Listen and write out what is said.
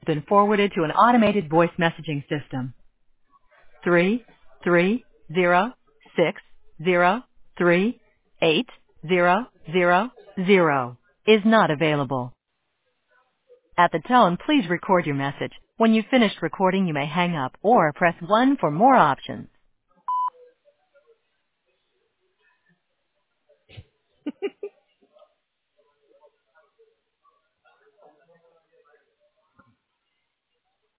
been forwarded to an automated voice messaging system. 330603800 is not available. At the tone, please record your message. When you've finished recording, you may hang up or press 1 for more options.